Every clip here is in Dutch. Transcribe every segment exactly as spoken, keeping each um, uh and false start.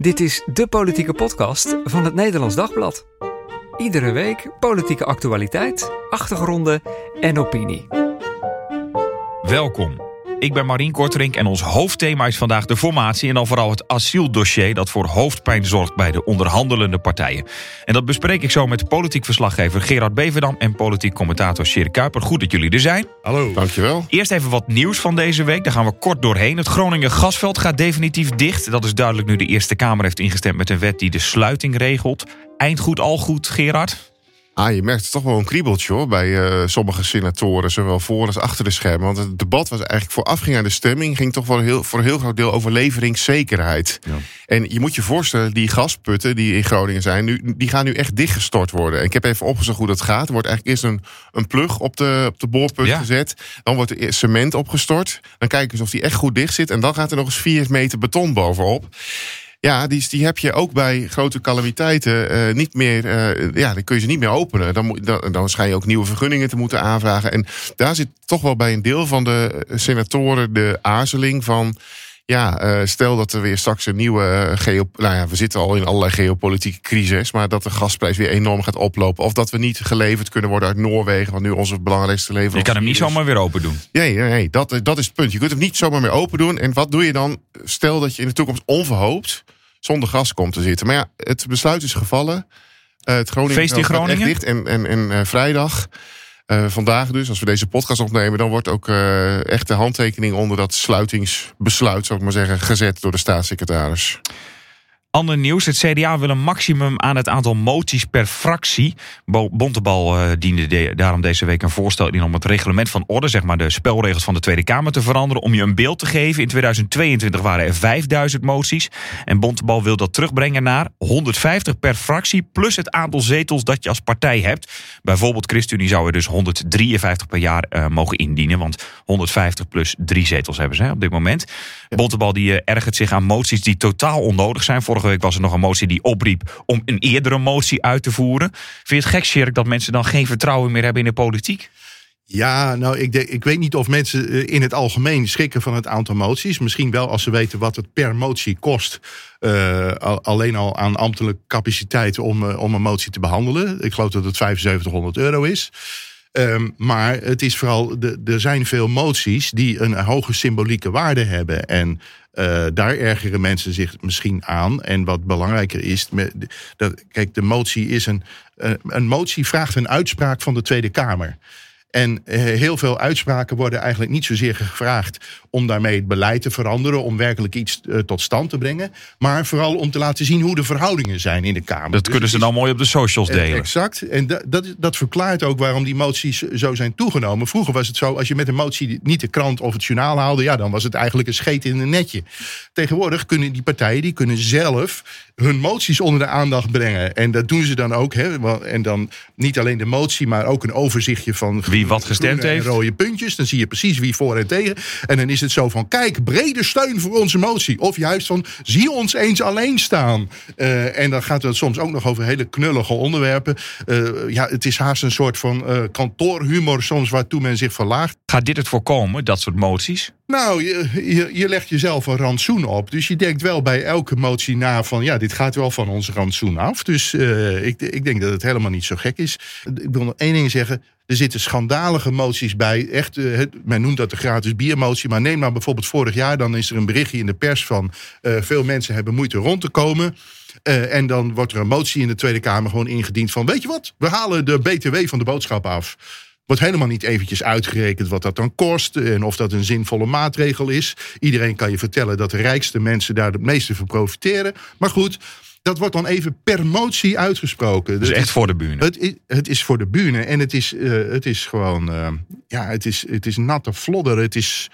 Dit is de politieke podcast van het Nederlands Dagblad. Iedere week politieke actualiteit, achtergronden en opinie. Welkom. Ik ben Marien Korterink en ons hoofdthema is vandaag de formatie en dan vooral het asieldossier dat voor hoofdpijn zorgt bij de onderhandelende partijen. En dat bespreek ik zo met politiek verslaggever Gerard Beverdam en politiek commentator Sjerk Kuiper. Goed dat jullie er zijn. Hallo. Dankjewel. Eerst even wat nieuws van deze week, daar gaan we kort doorheen. Het Groningen gasveld gaat definitief dicht. Dat is duidelijk nu de Eerste Kamer heeft ingestemd met een wet die de sluiting regelt. Eind goed, al goed, Gerard? Ah, je merkt toch wel een kriebeltje hoor, bij uh, sommige senatoren, zowel voor als achter de schermen. Want het debat was eigenlijk voorafging aan de stemming, ging toch wel heel, voor een heel groot deel over leveringszekerheid. Ja. En je moet je voorstellen, die gasputten die in Groningen zijn, nu, die gaan nu echt dichtgestort worden. En ik heb even opgezocht hoe dat gaat. Er wordt eigenlijk eerst een, een plug op de, op de boorput ja. gezet. Dan wordt er cement opgestort. Dan kijken ze of die echt goed dicht zit. En dan gaat er nog eens vier meter beton bovenop. Ja, die, die heb je ook bij grote calamiteiten uh, niet meer. Uh, ja, dan kun je ze niet meer openen. Dan, moet, dan, dan schijn je ook nieuwe vergunningen te moeten aanvragen. En daar zit toch wel bij een deel van de senatoren de aarzeling van. Ja, uh, stel dat er weer straks een nieuwe uh, geo... Nou ja, we zitten al in allerlei geopolitieke crisis, maar dat de gasprijs weer enorm gaat oplopen. Of dat we niet geleverd kunnen worden uit Noorwegen, wat nu onze belangrijkste leverancier is. Je kan hem niet zomaar weer open doen. Nee, nee, nee dat, dat is het punt. Je kunt hem niet zomaar meer open doen. En wat doe je dan? Stel dat je in de toekomst onverhoopt zonder gas komt te zitten. Maar ja, het besluit is gevallen. Uh, het Groningen Feest in Groningen? Echt dicht. En, en, en uh, vrijdag, uh, vandaag dus, als we deze podcast opnemen, dan wordt ook uh, echt de handtekening onder dat sluitingsbesluit, zou ik maar zeggen, gezet door de staatssecretaris. Ander nieuws, het C D A wil een maximum aan het aantal moties per fractie. Bontebal uh, diende de, daarom deze week een voorstel in om het reglement van orde, zeg maar de spelregels van de Tweede Kamer, te veranderen. Om je een beeld te geven, in tweeduizend tweeëntwintig waren er vijfduizend moties. En Bontebal wil dat terugbrengen naar honderdvijftig per fractie, plus het aantal zetels dat je als partij hebt. Bijvoorbeeld ChristenUnie zou er dus honderddrieënvijftig per jaar uh, mogen indienen, want honderdvijftig plus drie zetels hebben ze hè, op dit moment. Ja. Bontebal die uh, ergert zich aan moties die totaal onnodig zijn. Vorige week was er nog een motie die opriep om een eerdere motie uit te voeren. Vind je het gek, Sjerk, dat mensen dan geen vertrouwen meer hebben in de politiek? Ja, nou, ik, de, ik weet niet of mensen in het algemeen schrikken van het aantal moties. Misschien wel als ze weten wat het per motie kost. Uh, alleen al aan ambtelijke capaciteit om, uh, om een motie te behandelen. Ik geloof dat het vijfenzeventighonderd euro is. Um, maar het is vooral, de, er zijn veel moties die een hoge symbolieke waarde hebben. En uh, daar ergeren mensen zich misschien aan. En wat belangrijker is, dat, kijk, de motie is een, een motie vraagt een uitspraak van de Tweede Kamer. En heel veel uitspraken worden eigenlijk niet zozeer gevraagd om daarmee het beleid te veranderen, om werkelijk iets uh, tot stand te brengen, maar vooral om te laten zien hoe de verhoudingen zijn in de Kamer. Dat dus kunnen ze dan mooi op de socials delen. Exact. En dat, dat, dat verklaart ook waarom die moties zo zijn toegenomen. Vroeger was het zo, als je met een motie niet de krant of het journaal haalde, ja, dan was het eigenlijk een scheet in een netje. Tegenwoordig kunnen die partijen die kunnen zelf hun moties onder de aandacht brengen. En dat doen ze dan ook. Hè. En dan niet alleen de motie, maar ook een overzichtje van wie wat gestemd heeft. Rode puntjes. Dan zie je precies wie voor en tegen. En dan is het zo van, kijk, brede steun voor onze motie. Of juist van, zie ons eens alleen staan. Uh, en dan gaat het soms ook nog over hele knullige onderwerpen. Uh, ja, het is haast een soort van uh, kantoorhumor soms waartoe men zich verlaagt. Gaat dit het voorkomen, dat soort moties? Nou, je, je, je legt jezelf een rantsoen op. Dus je denkt wel bij elke motie na van, ja, dit gaat wel van ons rantsoen af. Dus uh, ik, ik denk dat het helemaal niet zo gek is. Ik wil nog één ding zeggen. Er zitten schandalige moties bij. Echt, uh, het, men noemt dat de gratis biermotie. Maar neem nou bijvoorbeeld vorig jaar. Dan is er een berichtje in de pers van Uh, veel mensen hebben moeite rond te komen. Uh, en dan wordt er een motie in de Tweede Kamer gewoon ingediend van, weet je wat? We halen de B T W van de boodschap af. Wordt helemaal niet eventjes uitgerekend wat dat dan kost en of dat een zinvolle maatregel is. Iedereen kan je vertellen dat de rijkste mensen daar het meeste van profiteren. Maar goed, dat wordt dan even per motie uitgesproken. Dus echt voor de bühne. Het is, het is voor de bühne en het is, uh, het is gewoon, uh, ja, het is, het is natte flodder. Het is.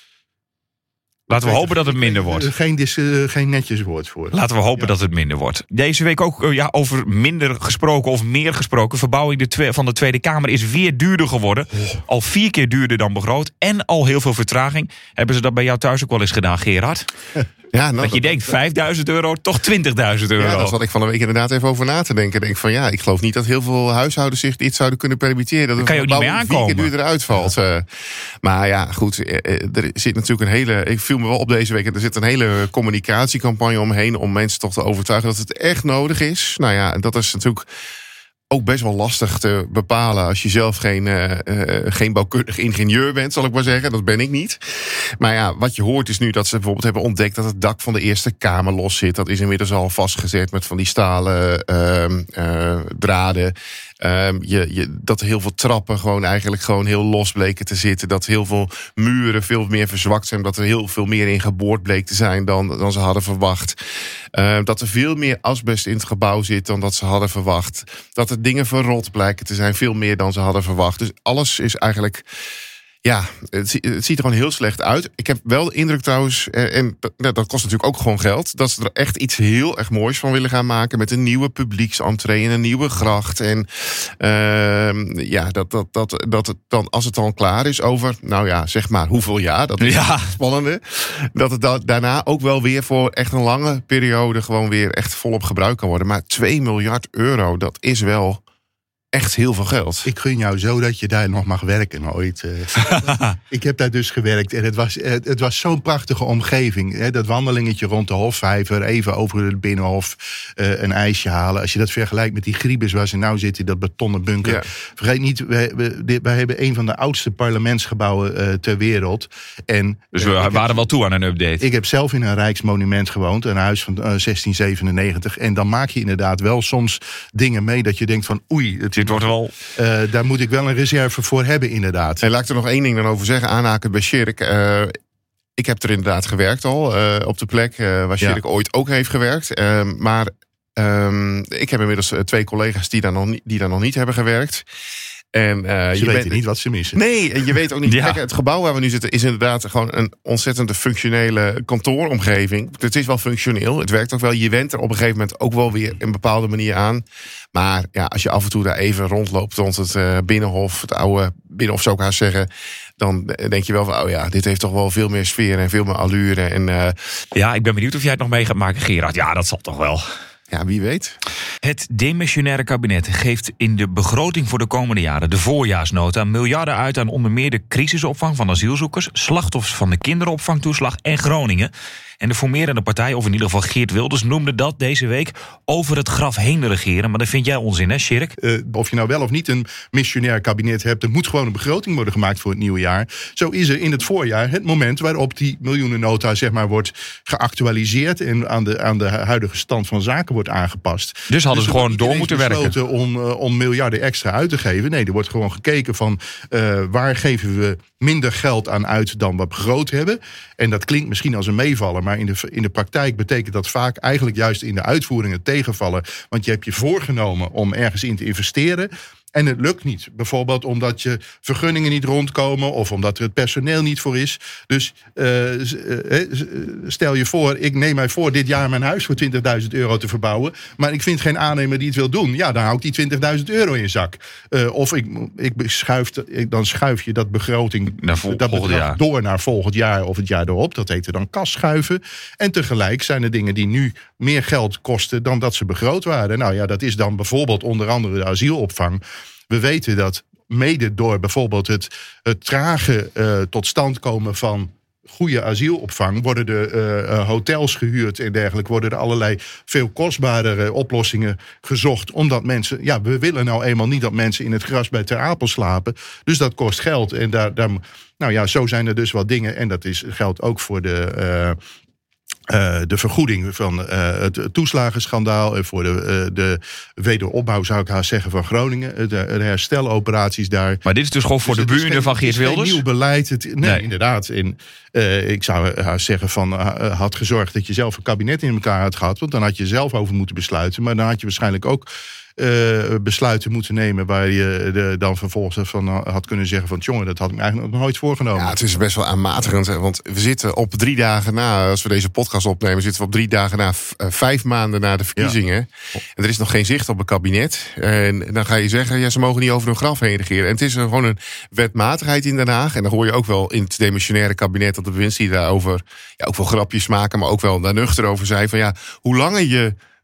Laten we hopen dat het minder wordt. Geen, dis, uh, geen netjes woord voor. Laten we hopen ja. dat het minder wordt. Deze week ook uh, ja, over minder gesproken of meer gesproken. Verbouwing de twe- van de Tweede Kamer is weer duurder geworden. Oh. Al vier keer duurder dan begroot. En al heel veel vertraging. Hebben ze dat bij jou thuis ook wel eens gedaan, Gerard? Ja, nou, dat je dat, denkt, vijfduizend euro, toch twintigduizend euro. Ja, dat zat ik van de week inderdaad even over na te denken. Ik denk van ja, ik geloof niet dat heel veel huishoudens zich dit zouden kunnen permitteren. Dat Daar kan je ook niet mee aankomen. Vier keer duurder uitvalt. Ja. Maar ja, goed, er zit natuurlijk een hele. Ik viel viel me wel op deze week. Er zit een hele communicatiecampagne omheen om mensen toch te overtuigen dat het echt nodig is. Nou ja, dat is natuurlijk ook best wel lastig te bepalen als je zelf geen, uh, uh, geen bouwkundig ingenieur bent, zal ik maar zeggen. Dat ben ik niet. Maar ja, wat je hoort is nu dat ze bijvoorbeeld hebben ontdekt dat het dak van de Eerste Kamer los zit. Dat is inmiddels al vastgezet met van die stalen uh, uh, draden. Um, je, je, dat heel veel trappen gewoon eigenlijk gewoon heel los bleken te zitten. Dat heel veel muren veel meer verzwakt zijn. Dat er heel veel meer in geboord bleek te zijn dan, dan ze hadden verwacht. Uh, dat er veel meer asbest in het gebouw zit dan dat ze hadden verwacht. Dat er dingen verrot blijken te zijn. Veel meer dan ze hadden verwacht. Dus alles is eigenlijk... Ja, het, het ziet er gewoon heel slecht uit. Ik heb wel de indruk trouwens, en dat, dat kost natuurlijk ook gewoon geld, dat ze er echt iets heel erg moois van willen gaan maken met een nieuwe publieksentree en een nieuwe gracht. En uh, ja, dat, dat, dat, dat het dan, als het dan klaar is over, nou ja, zeg maar hoeveel jaar, dat is ja. het spannende, dat het da- daarna ook wel weer voor echt een lange periode gewoon weer echt volop gebruikt kan worden. Maar twee miljard euro, dat is wel echt heel veel geld. Ik gun jou zo dat je daar nog mag werken ooit. Uh, ik heb daar dus gewerkt en het was, het, het was zo'n prachtige omgeving. Hè, dat wandelingetje rond de Hofvijver, even over het Binnenhof, uh, een ijsje halen. Als je dat vergelijkt met die Griebes waar ze nou zitten, dat betonnen bunker. Ja. Vergeet niet, wij, wij, wij hebben een van de oudste parlementsgebouwen uh, ter wereld. En, dus we uh, waren heb, wel toe aan een update. Ik heb zelf in een Rijksmonument gewoond, een huis van uh, zestien zevenennegentig. En dan maak je inderdaad wel soms dingen mee dat je denkt van oei, het Dit wordt wel... Uh, daar moet ik wel een reserve voor hebben, inderdaad. En laat ik er nog één ding dan over zeggen, aanhaken bij Sjerk. Uh, ik heb er inderdaad gewerkt al, uh, op de plek uh, waar Sjerk ja. ooit ook heeft gewerkt. Uh, maar um, ik heb inmiddels twee collega's die daar nog niet, die daar nog niet hebben gewerkt. En, uh, ze je weten weet niet wat ze missen. Nee, en je weet ook niet. Ja. Kijk, het gebouw waar we nu zitten is inderdaad gewoon een ontzettende functionele kantooromgeving. Het is wel functioneel. Het werkt ook wel. Je went er op een gegeven moment ook wel weer een bepaalde manier aan. Maar ja, als je af en toe daar even rondloopt rond het uh, Binnenhof, het oude Binnenhof zou ik haast zeggen, dan denk je wel van, oh ja, dit heeft toch wel veel meer sfeer en veel meer allure. En, uh, ja, ik ben benieuwd of jij het nog mee gaat maken, Gerard. Ja, dat zal toch wel. Ja, wie weet. Het demissionaire kabinet geeft in de begroting voor de komende jaren, de voorjaarsnota, miljarden uit aan onder meer de crisisopvang van asielzoekers, slachtoffers van de kinderopvangtoeslag en Groningen. En de formerende partij, of in ieder geval Geert Wilders, noemde dat deze week over het graf heen regeren. Maar dat vind jij onzin, hè, Sjerk? Uh, of je nou wel of niet een missionair kabinet hebt, er moet gewoon een begroting worden gemaakt voor het nieuwe jaar. Zo is er in het voorjaar het moment waarop die miljoenennota zeg maar wordt geactualiseerd en aan de, aan de huidige stand van zaken wordt aangepast. Dus hadden dus ze gewoon door moeten werken. Om, uh, om miljarden extra uit te geven. Nee, er wordt gewoon gekeken van uh, waar geven we minder geld aan uit dan we begroot hebben. En dat klinkt misschien als een meevaller, maar in de, in de praktijk betekent dat vaak eigenlijk juist in de uitvoeringen tegenvallen. Want je hebt je voorgenomen om ergens in te investeren. En het lukt niet. Bijvoorbeeld omdat je vergunningen niet rondkomen of omdat er het personeel niet voor is. Dus uh, stel je voor, ik neem mij voor dit jaar mijn huis voor twintigduizend euro te verbouwen. Maar ik vind geen aannemer die het wil doen. Ja, dan hou ik die twintigduizend euro in zak. Uh, of ik, ik schuif, dan schuif je dat begroting naar vol- dat bedrag door naar volgend jaar of het jaar erop. Dat heet er dan kasschuiven. En tegelijk zijn er dingen die nu meer geld kosten dan dat ze begroot waren. Nou ja, dat is dan bijvoorbeeld onder andere de asielopvang. We weten dat mede door bijvoorbeeld het, het trage uh, tot stand komen van goede asielopvang, worden er uh, uh, hotels gehuurd en dergelijke, worden er allerlei veel kostbaardere oplossingen gezocht, omdat mensen, ja, we willen nou eenmaal niet dat mensen in het gras bij Ter Apel slapen, dus dat kost geld. En daar, daar, nou ja, zo zijn er dus wat dingen, en dat is, geldt ook voor de Uh, Uh, de vergoeding van uh, het toeslagenschandaal en voor de, uh, de wederopbouw, zou ik haast zeggen, van Groningen. De, de hersteloperaties daar. Maar dit is dus gewoon voor dus de buren geen, van Geert Wilders? Het is geen nieuw beleid. Het, nee, nee, inderdaad. En, uh, ik zou haast zeggen van uh, had gezorgd dat je zelf een kabinet in elkaar had gehad. Want dan had je zelf over moeten besluiten. Maar dan had je waarschijnlijk ook Uh, besluiten moeten nemen waar je de, dan vervolgens van had kunnen zeggen van jongen, dat had ik eigenlijk nog nooit voorgenomen. Ja, het is best wel aanmatigend, want we zitten op drie dagen na, als we deze podcast opnemen, zitten we op drie dagen na, v- vijf maanden na de verkiezingen. Ja. En er is nog geen zicht op een kabinet. En dan ga je zeggen, ja, ze mogen niet over hun graf heen regeren. En het is gewoon een wetmatigheid in Den Haag. En dan hoor je ook wel in het demissionaire kabinet dat de bewindslieden daarover ja, ook wel grapjes maken, maar ook wel daar nuchter over zijn van ja, hoe langer je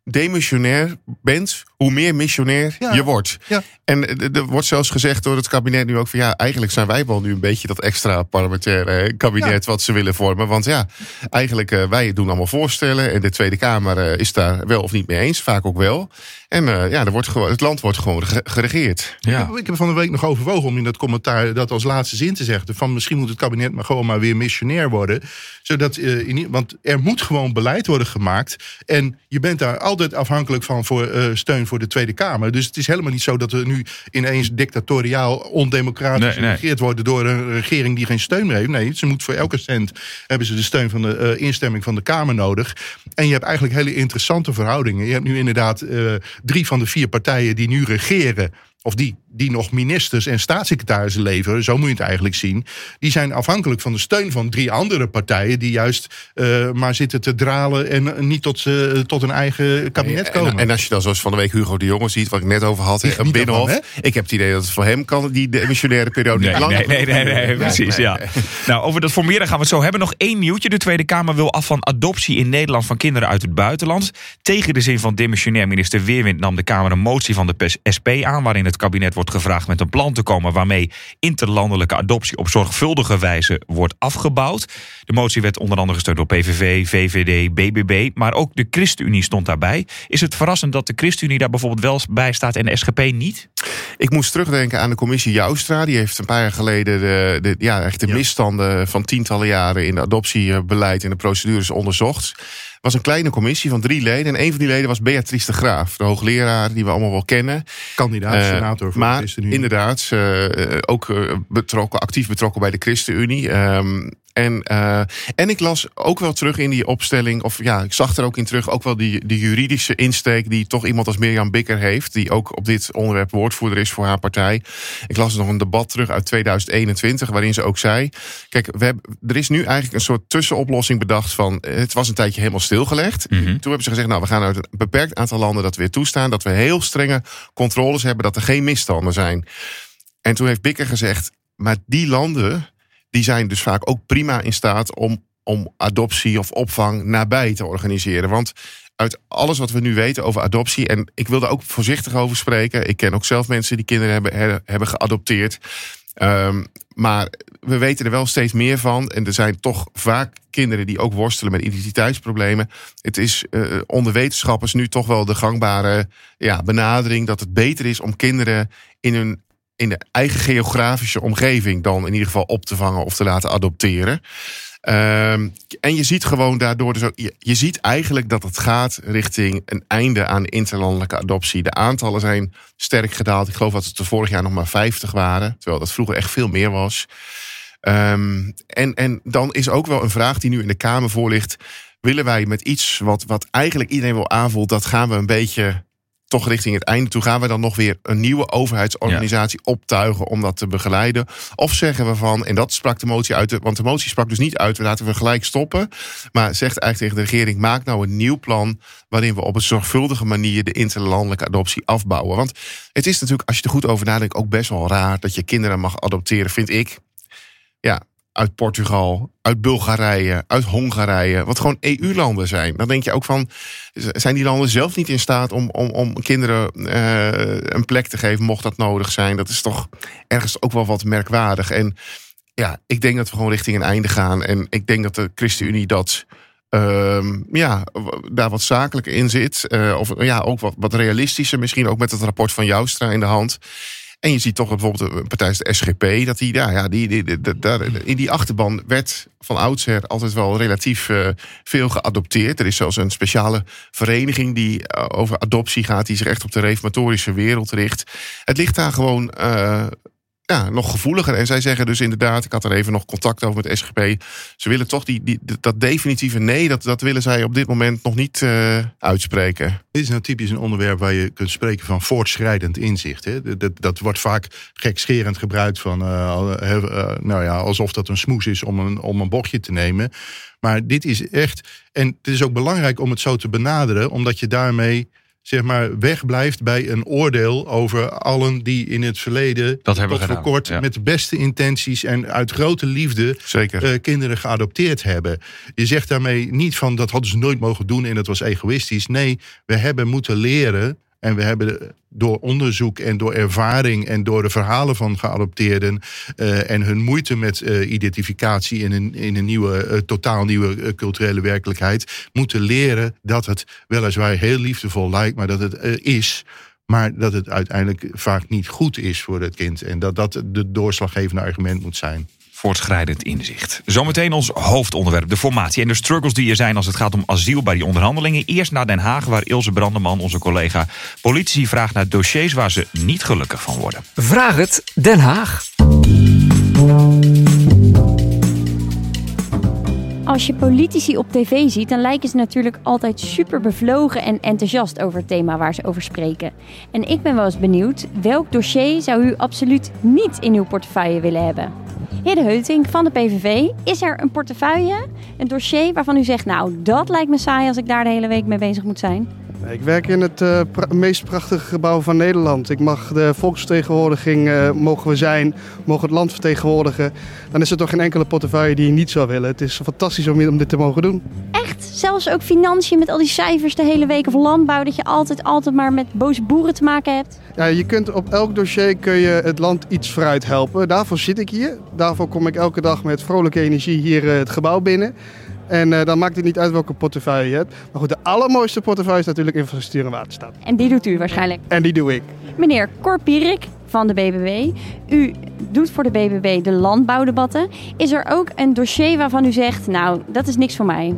demissionair bent, hoe meer missionair Ja. je wordt. Ja. En er wordt zelfs gezegd door het kabinet nu ook van ja, eigenlijk zijn wij wel nu een beetje dat extra parlementaire kabinet Ja. wat ze willen vormen. Want ja, eigenlijk uh, wij doen allemaal voorstellen en de Tweede Kamer uh, is daar wel of niet mee eens, vaak ook wel. En uh, ja, er wordt gewoon, het land wordt gewoon geregeerd. Ja. Ik, heb, ik heb van de week nog overwogen om in dat commentaar dat als laatste zin te zeggen. Van misschien moet het kabinet maar gewoon maar weer missionair worden. Zodat, uh, in, want er moet gewoon beleid worden gemaakt. En je bent daar altijd afhankelijk van voor uh, steun voor de Tweede Kamer. Dus het is helemaal niet zo dat we nu ineens dictatoriaal, ondemocratisch nee, nee. geregeerd worden door een regering die geen steun meer heeft. Nee, ze moet voor elke cent hebben ze de steun van de uh, instemming van de Kamer nodig. En je hebt eigenlijk hele interessante verhoudingen. Je hebt nu inderdaad uh, drie van de vier partijen die nu regeren, of die, die nog ministers en staatssecretarissen leveren, zo moet je het eigenlijk zien, die zijn afhankelijk van de steun van drie andere partijen die juist uh, maar zitten te dralen en niet tot, uh, tot een eigen kabinet komen. En, en als je dan zoals van de week Hugo de Jonge ziet, wat ik net over had, een Binnenhof. Ervan, ik heb het idee dat het voor hem kan die demissionaire periode Nee, niet lang. nee, nee, nee, nee, nee, precies, nee, ja. nee. Nou, over dat formeren gaan we het zo hebben. Nog één nieuwtje. De Tweede Kamer wil af van adoptie in Nederland van kinderen uit het buitenland. Tegen de zin van demissionair minister Weerwind nam de Kamer een motie van de S P aan, waarin het kabinet wordt gevraagd met een plan te komen waarmee interlandelijke adoptie op zorgvuldige wijze wordt afgebouwd. De motie werd onder andere gesteund door P V V, V V D, B B B, maar ook de ChristenUnie stond daarbij. Is het verrassend dat de ChristenUnie daar bijvoorbeeld wel bij staat en de S G P niet? Ik moest terugdenken aan de commissie Joustra. Die heeft een paar jaar geleden de, de, ja, echt de Ja. misstanden van tientallen jaren in de adoptiebeleid en de procedures onderzocht. Het was een kleine commissie van drie leden. En een van die leden was Beatrice de Graaf, de hoogleraar die we allemaal wel kennen. Kandidaat, Uh, senator voor maar de ChristenUnie. inderdaad, uh, ook uh, betrokken, actief betrokken bij de ChristenUnie. Um, En, uh, en ik las ook wel terug in die opstelling, of ja, ik zag er ook in terug, ook wel die, die juridische insteek die toch iemand als Mirjam Bikker heeft, die ook op dit onderwerp woordvoerder is voor haar partij. Ik las nog een debat terug uit tweeduizend eenentwintig, waarin ze ook zei, kijk, we hebben, er is nu eigenlijk een soort tussenoplossing bedacht van, het was een tijdje helemaal stilgelegd. Mm-hmm. Toen hebben ze gezegd, nou, we gaan uit een beperkt aantal landen dat weer toestaan, dat we heel strenge controles hebben, dat er geen misstanden zijn. En toen heeft Bikker gezegd, maar die landen, die zijn dus vaak ook prima in staat om, om adoptie of opvang nabij te organiseren. Want uit alles wat we nu weten over adoptie, en ik wil daar ook voorzichtig over spreken. Ik ken ook zelf mensen die kinderen hebben, her, hebben geadopteerd. Um, maar we weten er wel steeds meer van. En er zijn toch vaak kinderen die ook worstelen met identiteitsproblemen. Het is uh, onder wetenschappers nu toch wel de gangbare ja, benadering dat het beter is om kinderen in hun in de eigen geografische omgeving dan in ieder geval op te vangen of te laten adopteren. Um, en je ziet gewoon daardoor, dus ook, je, je ziet eigenlijk dat het gaat richting een einde aan de interlandelijke adoptie. De aantallen zijn sterk gedaald. Ik geloof dat het er vorig jaar nog maar vijftig waren, terwijl dat vroeger echt veel meer was. Um, en, en dan is ook wel een vraag die nu in de Kamer voor ligt. Willen wij met iets wat, wat eigenlijk iedereen wel aanvoelt, dat gaan we een beetje toch richting het einde toe, gaan we dan nog weer een nieuwe overheidsorganisatie ja. optuigen om dat te begeleiden? Of zeggen we van, en dat sprak de motie uit, want de motie sprak dus niet uit, we laten we gelijk stoppen, maar zegt eigenlijk tegen de regering, maak nou een nieuw plan waarin we op een zorgvuldige manier de interlandelijke adoptie afbouwen. Want het is natuurlijk, als je er goed over nadenkt, ook best wel raar dat je kinderen mag adopteren, vind ik. Ja, uit Portugal, uit Bulgarije, uit Hongarije, wat gewoon E U-landen zijn. Dan denk je ook van, zijn die landen zelf niet in staat om, om, om kinderen uh, een plek te geven, mocht dat nodig zijn? Dat is toch ergens ook wel wat merkwaardig. En ja, ik denk dat we gewoon richting een einde gaan. En ik denk dat de ChristenUnie dat Uh, ja, daar wat zakelijker in zit. Uh, of ja, ook wat, wat realistischer, misschien ook met het rapport van Joustra in de hand. En je ziet toch bijvoorbeeld een partij als de S G P, dat die, ja, ja, die, die, die, die, in die achterban werd van oudsher altijd wel relatief uh, veel geadopteerd. Er is zelfs een speciale vereniging die uh, over adoptie gaat, die zich echt op de reformatorische wereld richt. Het ligt daar gewoon Uh, Ja, nog gevoeliger. En zij zeggen dus inderdaad, ik had er even nog contact over met de S G P. Ze willen toch die, die, dat definitieve nee, dat, dat willen zij op dit moment nog niet uh, uitspreken. Dit is nou typisch een onderwerp waar je kunt spreken van voortschrijdend inzicht. Hè? Dat, dat, dat wordt vaak gekscherend gebruikt van, uh, uh, nou ja, alsof dat een smoes is om een, om een bochtje te nemen. Maar dit is echt, en het is ook belangrijk om het zo te benaderen, omdat je daarmee zeg maar wegblijft bij een oordeel over allen die in het verleden Dat hebben tot we voor gedaan, kort ja. met de beste intenties en uit grote liefde Zeker. uh, kinderen geadopteerd hebben. Je zegt daarmee niet van dat hadden ze nooit mogen doen en dat was egoïstisch. Nee, we hebben moeten leren en we hebben door onderzoek en door ervaring en door de verhalen van geadopteerden uh, en hun moeite met uh, identificatie in een, in een nieuwe, uh, totaal nieuwe uh, culturele werkelijkheid, moeten leren dat het weliswaar heel liefdevol lijkt, maar dat het uh, is, maar dat het uiteindelijk vaak niet goed is voor het kind. En dat dat de doorslaggevende argument moet zijn. Voortschrijdend inzicht. Zometeen ons hoofdonderwerp, de formatie en de struggles die er zijn als het gaat om asiel bij die onderhandelingen. Eerst naar Den Haag, waar Ilse Brandeman, onze collega politici, vraagt naar dossiers waar ze niet gelukkig van worden. Vraag het Den Haag. Als je politici op tv ziet, dan lijken ze natuurlijk altijd super bevlogen en enthousiast over het thema waar ze over spreken. En ik ben wel eens benieuwd, welk dossier zou u absoluut niet in uw portefeuille willen hebben? Heer De Heutink van de P V V, is er een portefeuille, een dossier waarvan u zegt, nou dat lijkt me saai als ik daar de hele week mee bezig moet zijn? Ik werk in het uh, pra- meest prachtige gebouw van Nederland. Ik mag de volksvertegenwoordiging uh, mogen we zijn, mogen het land vertegenwoordigen. Dan is er toch geen enkele portefeuille die je niet zou willen. Het is fantastisch om, om dit te mogen doen. Echt? Zelfs ook financiën met al die cijfers de hele week of landbouw, dat je altijd, altijd maar met boze boeren te maken hebt? Ja, je kunt op elk dossier kun je het land iets vooruit helpen. Daarvoor zit ik hier. Daarvoor kom ik elke dag met vrolijke energie hier uh, het gebouw binnen. En uh, dan maakt het niet uit welke portefeuille je hebt. Maar goed, de allermooiste portefeuille is natuurlijk infrastructuur en waterstaat. En die doet u waarschijnlijk. En die doe ik. Meneer Cor Pierik van de B B B, u doet voor de B B B de landbouwdebatten. Is er ook een dossier waarvan u zegt, nou, dat is niks voor mij?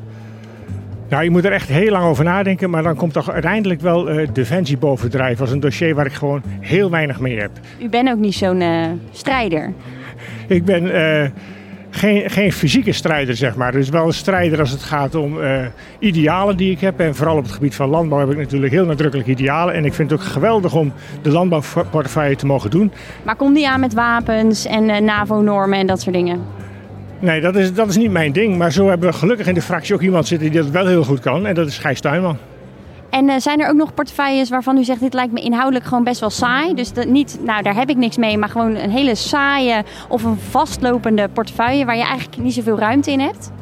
Nou, je moet er echt heel lang over nadenken, maar dan komt toch uiteindelijk wel uh, Defensie bovendrijven als een dossier waar ik gewoon heel weinig mee heb. U bent ook niet zo'n uh, strijder. Ik ben uh, geen, geen fysieke strijder, zeg maar. Dus wel een strijder als het gaat om uh, idealen die ik heb. En vooral op het gebied van landbouw heb ik natuurlijk heel nadrukkelijk idealen. En ik vind het ook geweldig om de landbouwportefeuille te mogen doen. Maar komt die aan met wapens en uh, NAVO-normen en dat soort dingen? Nee, dat is, dat is niet mijn ding. Maar zo hebben we gelukkig in de fractie ook iemand zitten die dat wel heel goed kan. En dat is Gijs Tuinman. En uh, zijn er ook nog portefeuilles waarvan u zegt, dit lijkt me inhoudelijk gewoon best wel saai. Dus dat niet, nou daar heb ik niks mee, maar gewoon een hele saaie of een vastlopende portefeuille waar je eigenlijk niet zoveel ruimte in hebt?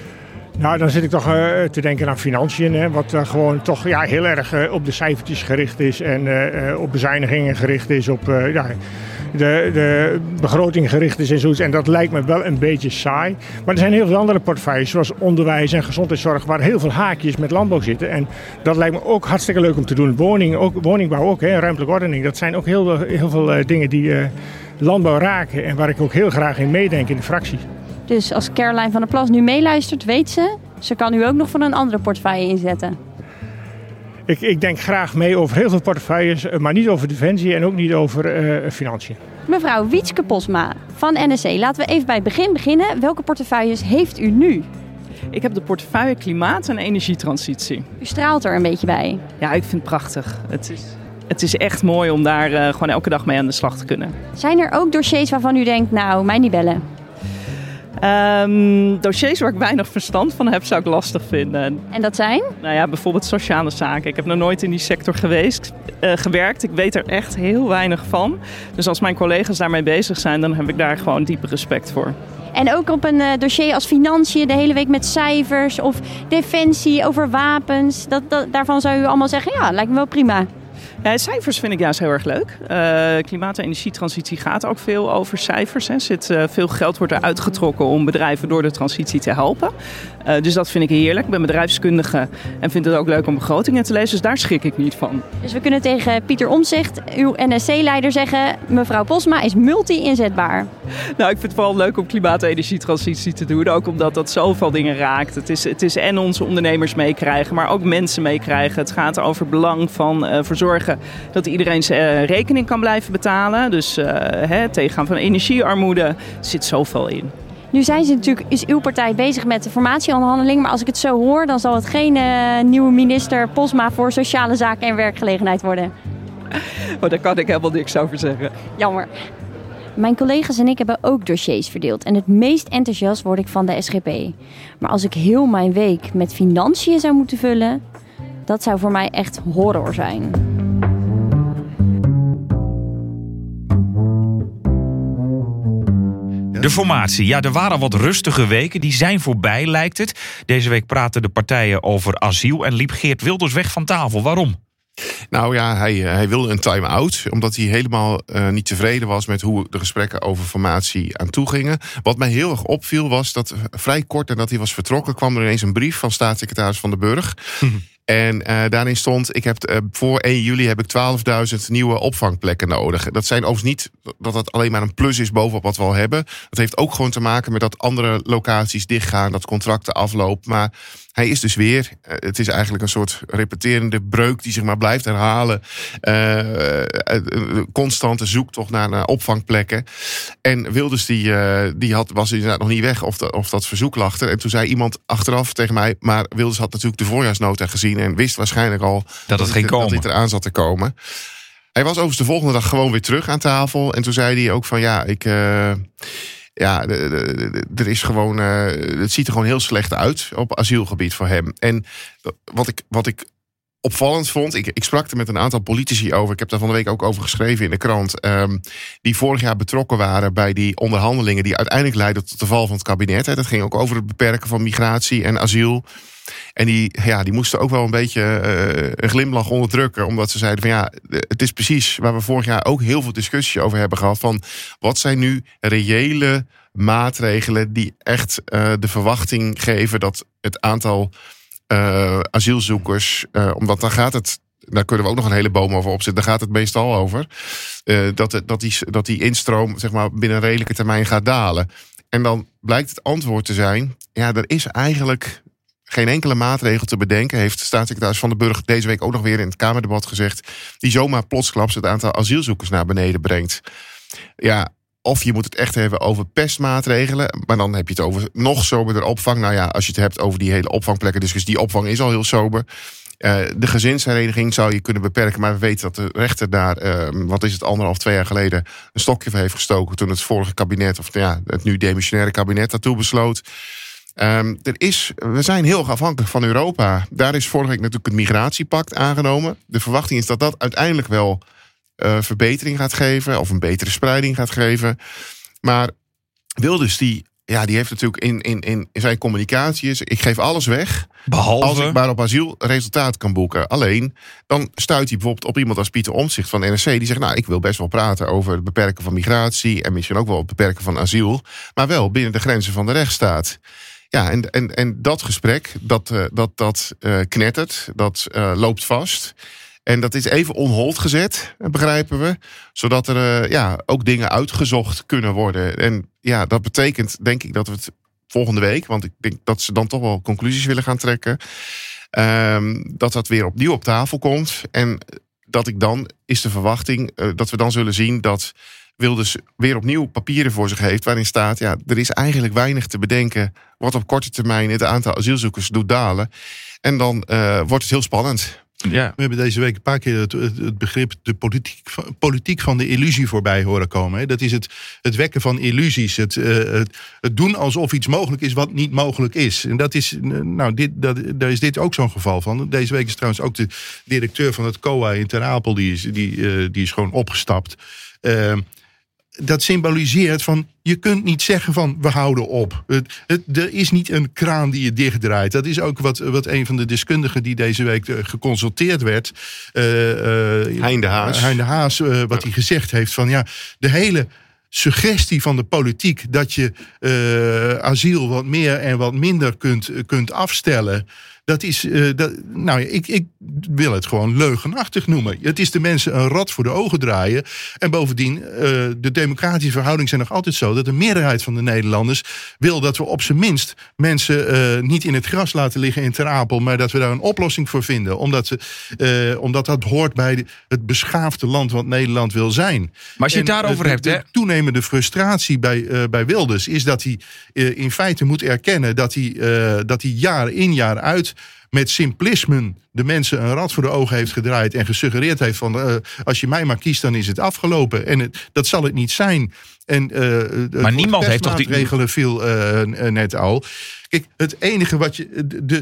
Nou, dan zit ik toch uh, te denken aan financiën, hè, wat uh, gewoon toch ja, heel erg uh, op de cijfertjes gericht is en uh, op bezuinigingen gericht is, op uh, ja, de, de begroting gericht is en zoiets. En dat lijkt me wel een beetje saai. Maar er zijn heel veel andere portefeuilles, zoals onderwijs en gezondheidszorg, waar heel veel haakjes met landbouw zitten. En dat lijkt me ook hartstikke leuk om te doen. Woning, ook, woningbouw ook, hè, ruimtelijke ordening. Dat zijn ook heel, heel veel uh, dingen die uh, landbouw raken en waar ik ook heel graag in meedenk in de fractie. Dus als Caroline van der Plas nu meeluistert, weet ze, ze kan u ook nog van een andere portefeuille inzetten. Ik, ik denk graag mee over heel veel portefeuilles, maar niet over defensie en ook niet over uh, financiën. Mevrouw Wietske Posma van N S C, laten we even bij het begin beginnen. Welke portefeuilles heeft u nu? Ik heb de portefeuille klimaat en energietransitie. U straalt er een beetje bij. Ja, ik vind het prachtig. Het is, het is echt mooi om daar uh, gewoon elke dag mee aan de slag te kunnen. Zijn er ook dossiers waarvan u denkt, nou, mij niet bellen? Um, dossiers waar ik weinig verstand van heb, zou ik lastig vinden. En dat zijn? Nou ja, bijvoorbeeld sociale zaken. Ik heb nog nooit in die sector geweest, uh, gewerkt. Ik weet er echt heel weinig van. Dus als mijn collega's daarmee bezig zijn, dan heb ik daar gewoon diepe respect voor. En ook op een uh, dossier als financiën, de hele week met cijfers of defensie over wapens. Dat, dat, daarvan zou u allemaal zeggen, ja, lijkt me wel prima. Ja, cijfers vind ik juist heel erg leuk. Uh, klimaat- en energietransitie gaat ook veel over cijfers. Hè. Zit, uh, veel geld wordt er uitgetrokken om bedrijven door de transitie te helpen. Uh, dus dat vind ik heerlijk. Ik ben bedrijfskundige en vind het ook leuk om begrotingen te lezen. Dus daar schrik ik niet van. Dus we kunnen tegen Pieter Omtzigt, uw N S C-leider, zeggen, mevrouw Posma is multi-inzetbaar. Nou, ik vind het vooral leuk om klimaat- en energietransitie te doen. Ook omdat dat zoveel dingen raakt. Het is, het is en onze ondernemers meekrijgen, maar ook mensen meekrijgen. Het gaat over het belang van uh, verzorgen dat iedereen zijn uh, rekening kan blijven betalen. Dus uh, het tegengaan van energiearmoede, er zit zoveel in. Nu zijn ze natuurlijk, is uw partij bezig met de formatieonderhandeling. Maar als ik het zo hoor, dan zal het geen uh, nieuwe minister Posma voor Sociale Zaken en Werkgelegenheid worden. Oh, daar kan ik helemaal niks over zeggen. Jammer. Mijn collega's en ik hebben ook dossiers verdeeld. En het meest enthousiast word ik van de S G P. Maar als ik heel mijn week met financiën zou moeten vullen, dat zou voor mij echt horror zijn. De formatie. Ja, er waren wat rustige weken. Die zijn voorbij, lijkt het. Deze week praten de partijen over asiel en liep Geert Wilders weg van tafel. Waarom? Nou ja, hij, hij wilde een time-out, omdat hij helemaal uh, niet tevreden was met hoe de gesprekken over formatie aan toe gingen. Wat mij heel erg opviel was dat vrij kort nadat hij was vertrokken kwam er ineens een brief van staatssecretaris Van den Burg. En uh, daarin stond, ik heb, uh, voor één juli heb ik twaalfduizend nieuwe opvangplekken nodig. Dat zijn overigens niet dat dat alleen maar een plus is bovenop wat we al hebben. Dat heeft ook gewoon te maken met dat andere locaties dichtgaan, dat contracten aflopen. Maar hij is dus weer, uh, het is eigenlijk een soort repeterende breuk die zich maar blijft herhalen. Uh, uh, constante zoektocht naar, naar opvangplekken. En Wilders die, uh, die had, was inderdaad nog niet weg of, de, of dat verzoek lag er. En toen zei iemand achteraf tegen mij, maar Wilders had natuurlijk de voorjaarsnota gezien en wist waarschijnlijk al dat, dat, het ging dit, komen. dat dit eraan zat te komen. Hij was overigens de volgende dag gewoon weer terug aan tafel. En toen zei hij ook van ja, ik... Uh, Ja, er is gewoon, uh, het ziet er gewoon heel slecht uit op asielgebied voor hem. En wat ik, wat ik opvallend vond, ik, ik sprak er met een aantal politici over. Ik heb daar van de week ook over geschreven in de krant. Um, die vorig jaar betrokken waren bij die onderhandelingen die uiteindelijk leidden tot de val van het kabinet. Hè. Dat ging ook over het beperken van migratie en asiel. En die, ja, die moesten ook wel een beetje uh, een glimlach onderdrukken. Omdat ze zeiden van ja, het is precies waar we vorig jaar ook heel veel discussie over hebben gehad. Van wat zijn nu reële maatregelen die echt uh, de verwachting geven dat het aantal uh, asielzoekers, uh, omdat dan gaat het, daar kunnen we ook nog een hele boom over opzetten. Daar gaat het meestal over. Uh, dat, het, dat, die, dat die instroom zeg maar, binnen een redelijke termijn gaat dalen. En dan blijkt het antwoord te zijn, ja, er is eigenlijk geen enkele maatregel te bedenken, heeft staatssecretaris Van den Burg deze week ook nog weer in het Kamerdebat gezegd, die zomaar plotsklaps het aantal asielzoekers naar beneden brengt. Ja, of je moet het echt hebben over pestmaatregelen, maar dan heb je het over nog soberder opvang. Nou ja, als je het hebt over die hele opvangplekken, dus die opvang is al heel sober. Uh, de gezinshereniging zou je kunnen beperken, maar we weten dat de rechter daar, uh, wat is het, anderhalf, twee jaar geleden een stokje voor heeft gestoken toen het vorige kabinet, of ja, het nu demissionaire kabinet daartoe besloot. Um, er is, we zijn heel erg afhankelijk van Europa. Daar is vorige week natuurlijk het migratiepact aangenomen. De verwachting is dat dat uiteindelijk wel uh, verbetering gaat geven, of een betere spreiding gaat geven. Maar Wilders, die, ja, die heeft natuurlijk in, in, in zijn communicatie is, ik geef alles weg, behalve als ik maar op asiel resultaat kan boeken. Alleen, dan stuit hij bijvoorbeeld op iemand als Pieter Omtzigt van N R C, die zegt, nou, ik wil best wel praten over het beperken van migratie en misschien ook wel het beperken van asiel, maar wel binnen de grenzen van de rechtsstaat. Ja, en, en, en dat gesprek, dat, uh, dat, dat uh, knettert, dat uh, loopt vast. En dat is even on hold gezet, begrijpen we. Zodat er uh, ja, ook dingen uitgezocht kunnen worden. En ja, dat betekent denk ik dat we het volgende week, want ik denk dat ze dan toch wel conclusies willen gaan trekken, um, dat dat weer opnieuw op tafel komt. En dat ik dan, is de verwachting, uh, dat we dan zullen zien dat Wilders weer opnieuw papieren voor zich heeft waarin staat, ja, er is eigenlijk weinig te bedenken wat op korte termijn het aantal asielzoekers doet dalen. En dan uh, wordt het heel spannend. Ja. We hebben deze week een paar keer het, het begrip de politiek, politiek van de illusie voorbij horen komen. Hè. Dat is het, het wekken van illusies. Het, uh, het, het doen alsof iets mogelijk is wat niet mogelijk is. En dat is, nou, dit, dat, daar is dit ook zo'n geval van. Deze week is trouwens ook de directeur van het C O A in Ter Apel, die is, die, uh, die is gewoon opgestapt. Uh, Dat symboliseert van, je kunt niet zeggen van, we houden op. Het, het, er is niet een kraan die je dichtdraait. Dat is ook wat, wat een van de deskundigen die deze week geconsulteerd werd, Uh, uh, Hein de Haas. Hein de Haas, uh, wat hij gezegd heeft van, ja, de hele suggestie van de politiek dat je uh, asiel wat meer en wat minder kunt, kunt afstellen, dat is, uh, dat, nou, ik, ik wil het gewoon leugenachtig noemen. Het is de mensen een rad voor de ogen draaien. En bovendien, uh, de democratische verhoudingen zijn nog altijd zo dat de meerderheid van de Nederlanders wil dat we op zijn minst mensen uh, niet in het gras laten liggen in Ter Apel, maar dat we daar een oplossing voor vinden. Omdat, ze, uh, omdat dat hoort bij de, het beschaafde land wat Nederland wil zijn. Maar als je het en daarover de, hebt, de, hè? de toenemende frustratie bij, uh, bij Wilders is dat hij uh, in feite moet erkennen dat hij, uh, dat hij jaar in jaar uit met simplismen de mensen een rad voor de ogen heeft gedraaid en gesuggereerd heeft van, uh, als je mij maar kiest, dan is het afgelopen. En het, dat zal het niet zijn. En, uh, maar niemand heeft toch die regelen viel uh, net al. Kijk, het enige wat je de,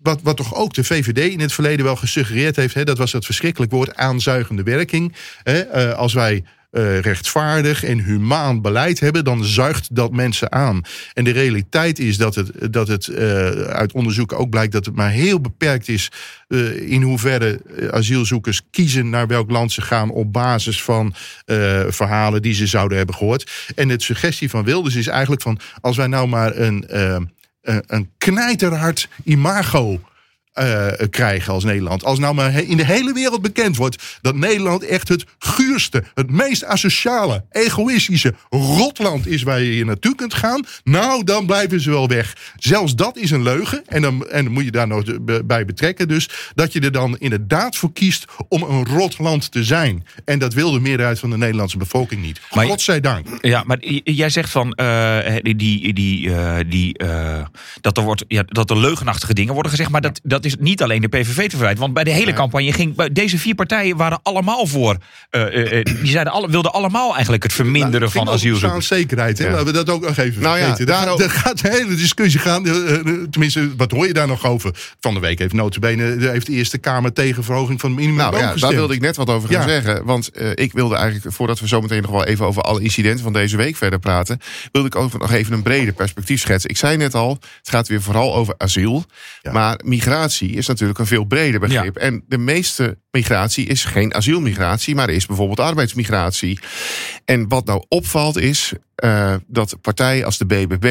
wat, wat toch ook de V V D in het verleden wel gesuggereerd heeft, hè, dat was dat verschrikkelijk woord aanzuigende werking. Hè, uh, als wij Uh, rechtvaardig en humaan beleid hebben, dan zuigt dat mensen aan. En de realiteit is dat het, dat het uh, uit onderzoek ook blijkt dat het maar heel beperkt is uh, in hoeverre asielzoekers kiezen naar welk land ze gaan op basis van uh, verhalen die ze zouden hebben gehoord. En het suggestie van Wilders is eigenlijk van, als wij nou maar een, uh, een knijterhard imago Uh, krijgen als Nederland. Als nou maar in de hele wereld bekend wordt dat Nederland echt het guurste, het meest asociale, egoïstische rotland is waar je hier naartoe kunt gaan, nou, dan blijven ze wel weg. Zelfs dat is een leugen. En dan, en dan moet je daar nog bij betrekken dus, dat je er dan inderdaad voor kiest om een rotland te zijn. En dat wil de meerderheid van de Nederlandse bevolking niet. Maar, Godzijdank. Ja, maar jij zegt van uh, die, die, uh, die, uh, dat, er wordt, ja, dat er leugenachtige dingen worden gezegd, maar dat, dat is niet alleen de P V V te verwijten. Want bij de hele campagne ging, deze vier partijen waren allemaal voor. Uh, uh, die zeiden alle, wilden allemaal eigenlijk het verminderen nou, van asielzoekers. Zekerheid, hè? Ja. Laten we dat ook nog even nou vergeten. Ja, daar, daar gaat de hele discussie gaan. Uh, uh, tenminste, wat hoor je daar nog over? Van de week heeft notabene heeft de Eerste Kamer tegen verhoging van het minimumloon nou, ja, gestemd. Daar wilde ik net wat over gaan ja. zeggen. Want uh, ik wilde eigenlijk, voordat we zo meteen nog wel even over alle incidenten van deze week verder praten, wilde ik ook nog even een breder perspectief schetsen. Ik zei net al, het gaat weer vooral over asiel. Ja. Maar migratie is natuurlijk een veel breder begrip. Ja. En de meeste migratie is geen asielmigratie, maar is bijvoorbeeld arbeidsmigratie. En wat nou opvalt is uh, dat partijen als de B B B,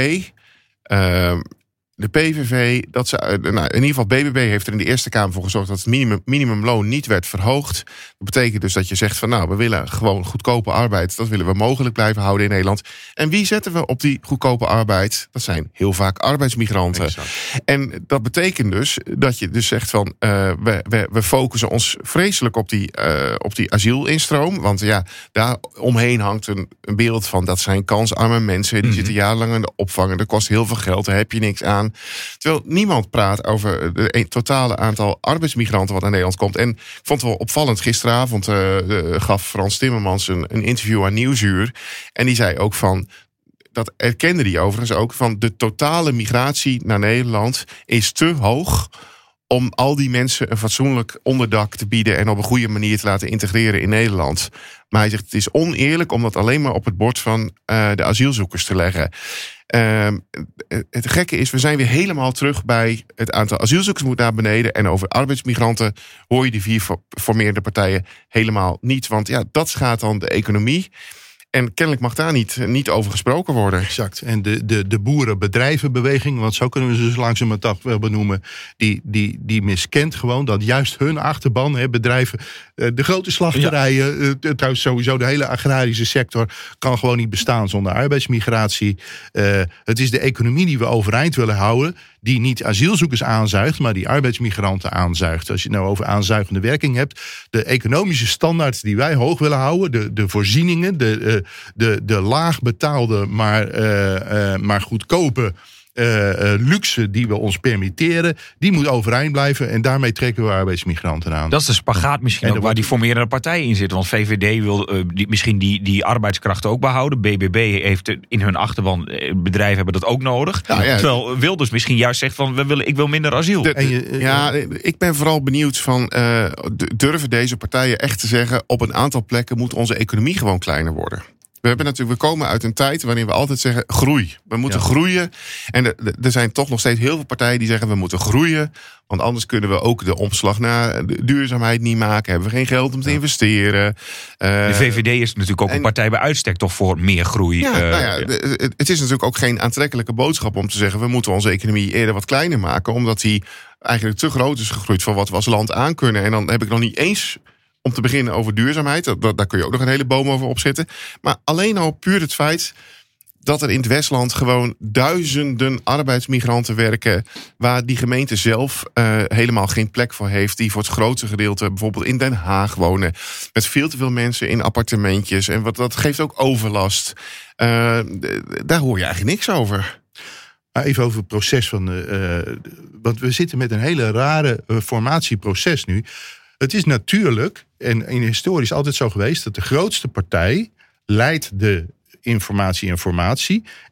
uh, de P V V, dat ze, nou, in ieder geval B B B heeft er in de Eerste Kamer voor gezorgd dat het minimum, minimumloon niet werd verhoogd. Dat betekent dus dat je zegt van nou, we willen gewoon goedkope arbeid. Dat willen we mogelijk blijven houden in Nederland. En wie zetten we op die goedkope arbeid? Dat zijn heel vaak arbeidsmigranten. Exact. En dat betekent dus dat je dus zegt van uh, we, we, we focussen ons vreselijk op die, uh, op die asielinstroom. Want ja, daar omheen hangt een, een beeld van dat zijn kansarme mensen. Die mm-hmm. zitten jarenlang in de opvang. Dat kost heel veel geld, daar heb je niks aan. Terwijl niemand praat over het totale aantal arbeidsmigranten wat naar Nederland komt. En ik vond het wel opvallend. Gisteravond uh, uh, gaf Frans Timmermans een, een interview aan Nieuwsuur. En die zei ook van, dat erkende hij overigens ook, van de totale migratie naar Nederland is te hoog om al die mensen een fatsoenlijk onderdak te bieden en op een goede manier te laten integreren in Nederland. Maar hij zegt, het is oneerlijk om dat alleen maar op het bord van uh, de asielzoekers te leggen. Uh, het gekke is, we zijn weer helemaal terug bij het aantal asielzoekers moet naar beneden. En over arbeidsmigranten hoor je die vier formerende partijen helemaal niet. Want ja, dat schaadt dan de economie. En kennelijk mag daar niet, niet over gesproken worden. Exact. En de, de, de boerenbedrijvenbeweging, want zo kunnen we ze zo langzamerhand wel benoemen, die, die, die miskent gewoon dat juist hun achterban, hè, bedrijven, de grote slachterijen, ja. trouwens sowieso de hele agrarische sector, kan gewoon niet bestaan zonder arbeidsmigratie. Uh, het is de economie die we overeind willen houden, die niet asielzoekers aanzuigt, maar die arbeidsmigranten aanzuigt. Als je het nou over aanzuigende werking hebt, de economische standaard die wij hoog willen houden, de, de voorzieningen, de, de, de, de laag betaalde, maar, uh, uh, maar goedkope Uh, uh, luxe die we ons permitteren, die moet overeind blijven en daarmee trekken we arbeidsmigranten aan. Dat is de spagaat misschien ook waar wordt die formerende partijen in zitten. Want V V D wil uh, die, misschien die, die arbeidskrachten ook behouden. B B B heeft in hun achterban, uh, bedrijven hebben dat ook nodig. Ja, ja. Terwijl Wilders misschien juist zegt van we willen, ik wil minder asiel. De, de, je, uh, ja, ik ben vooral benieuwd van uh, durven deze partijen echt te zeggen op een aantal plekken moet onze economie gewoon kleiner worden. We, hebben natuurlijk, we komen uit een tijd waarin we altijd zeggen groei. We moeten ja. groeien. En er, er zijn toch nog steeds heel veel partijen die zeggen we moeten groeien. Want anders kunnen we ook de omslag naar de duurzaamheid niet maken. Hebben we geen geld om te ja. investeren. Uh, de V V D is natuurlijk ook en, een partij bij uitstek toch voor meer groei. Ja, uh, nou ja, ja. De, het is natuurlijk ook geen aantrekkelijke boodschap om te zeggen we moeten onze economie eerder wat kleiner maken. Omdat die eigenlijk te groot is gegroeid voor wat we als land aankunnen. En dan heb ik nog niet eens om te beginnen over duurzaamheid. Dat, daar kun je ook nog een hele boom over opzetten. Maar alleen al puur het feit dat er in het Westland gewoon duizenden arbeidsmigranten werken, waar die gemeente zelf uh, helemaal geen plek voor heeft, die voor het grootste gedeelte bijvoorbeeld in Den Haag wonen, met veel te veel mensen in appartementjes. En wat dat geeft ook overlast. Uh, daar hoor je eigenlijk niks over. Even over het proces van Uh, want we zitten met een hele rare uh, formatieproces nu. Het is natuurlijk, en in historisch altijd zo geweest, dat de grootste partij leidt de informatie en formatie en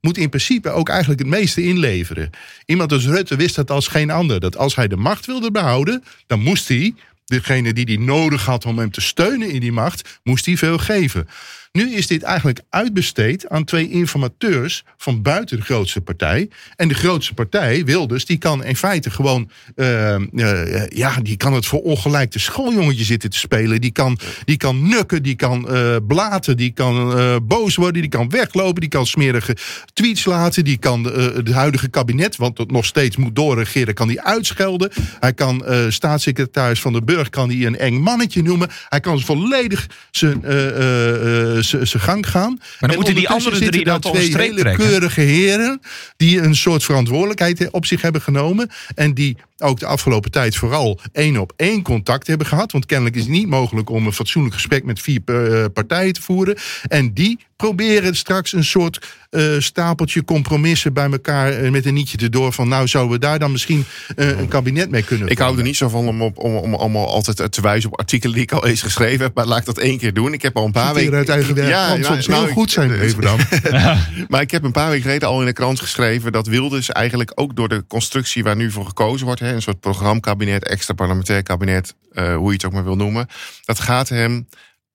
moet in principe ook eigenlijk het meeste inleveren. Iemand als Rutte wist dat als geen ander. Dat als hij de macht wilde behouden, dan moest hij, degene die hij nodig had om hem te steunen in die macht, moest hij veel geven. Nu is dit eigenlijk uitbesteed aan twee informateurs van buiten de grootste partij. En de grootste partij, Wilders, die kan in feite gewoon... Uh, uh, ja, die kan het voor ongelijkte schooljongetje zitten te spelen. Die kan, die kan nukken, die kan uh, blaten, die kan uh, boos worden, die kan weglopen, die kan smerige tweets laten, die kan uh, het huidige kabinet, want het nog steeds moet doorregeren, kan die uitschelden. Hij kan uh, staatssecretaris Van den Burg kan die een eng mannetje noemen. Hij kan volledig zijn... Uh, uh, zijn gang gaan. Maar dan en moeten die andere drie dan toch een streep trekken. Twee hele keurige heren die een soort verantwoordelijkheid op zich hebben genomen en die ook de afgelopen tijd vooral één op één contact hebben gehad. Want kennelijk is het niet mogelijk om een fatsoenlijk gesprek met vier uh, partijen te voeren. En die proberen straks een soort uh, stapeltje compromissen bij elkaar uh, met een nietje erdoor van nou zouden we daar dan misschien uh, een kabinet mee kunnen Ik hou er niet zo van om, op, om, om allemaal altijd te wijzen op artikelen die ik al eens geschreven heb. Maar laat ik dat één keer doen. Ik heb al een paar weken... uit eigen werk ja, kan ja, soms nou, heel goed zijn. Even dan. Maar ik heb een paar weken geleden al in de krant geschreven dat Wilders eigenlijk ook door de constructie waar nu voor gekozen wordt, hè, een soort programmakabinet, extra parlementair kabinet, uh, hoe je het ook maar wil noemen, dat gaat hem...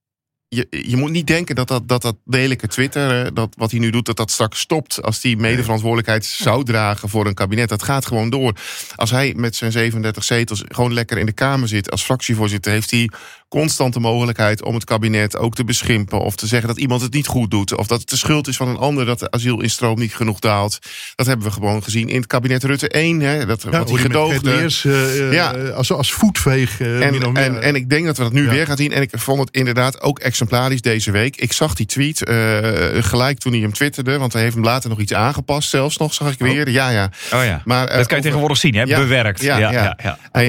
Je, je moet niet denken dat dat, dat, dat lelijke Twitter, dat wat hij nu doet, dat dat straks stopt als hij medeverantwoordelijkheid zou dragen voor een kabinet. Dat gaat gewoon door. Als hij met zijn zevenendertig zetels gewoon lekker in de Kamer zit als fractievoorzitter, heeft hij constant de mogelijkheid om het kabinet ook te beschimpen of te zeggen dat iemand het niet goed doet of dat het de schuld is van een ander dat de asielinstroom niet genoeg daalt. Dat hebben we gewoon gezien in het kabinet Rutte één. Hè, dat, ja, wat hij gedoogde. Eerst, uh, ja. als, als voetveeg. Uh, en, en, en ik denk dat we dat nu ja. weer gaan zien. En ik vond het inderdaad ook exemplarisch deze week. Ik zag die tweet uh, gelijk toen hij hem twitterde, want hij heeft hem later nog iets aangepast zelfs nog, zag ik weer. Oh. Ja, ja. Oh, ja. Maar, uh, dat kan je over... tegenwoordig zien, hè? Ja, bewerkt. Ja, ja, ja. ja. ja. Hij,